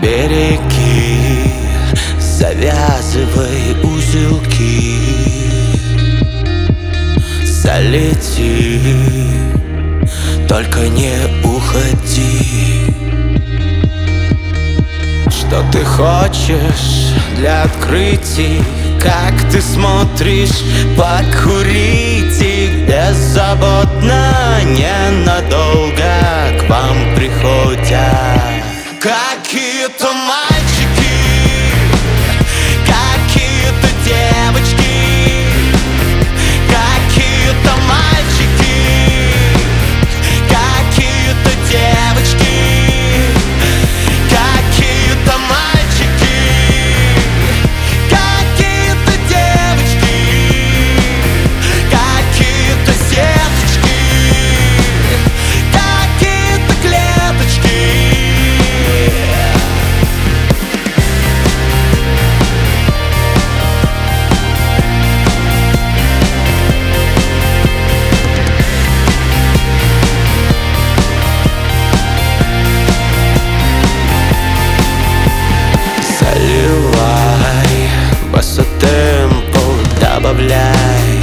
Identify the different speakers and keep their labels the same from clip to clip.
Speaker 1: береги, завязывай узелки, залети, только не уходи. Что ты хочешь для открытий? Как ты смотришь покурить? И беззаботно, ненадолго к вам приходят какие-то мальчики, какие-то девочки, какие-то мальчики, какие-то девочки, какие-то мальчики, какие-то девочки, какие-то сердечки, какие-то клеточки. Заливай, басс-темпо добавляй,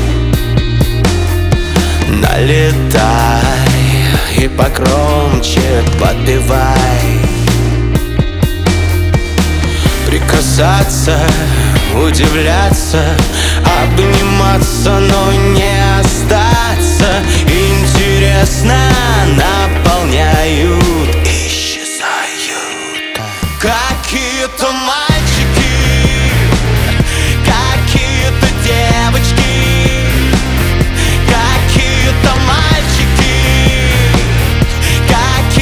Speaker 1: налетай и погромче подпевай. Прикасаться, удивляться, обниматься,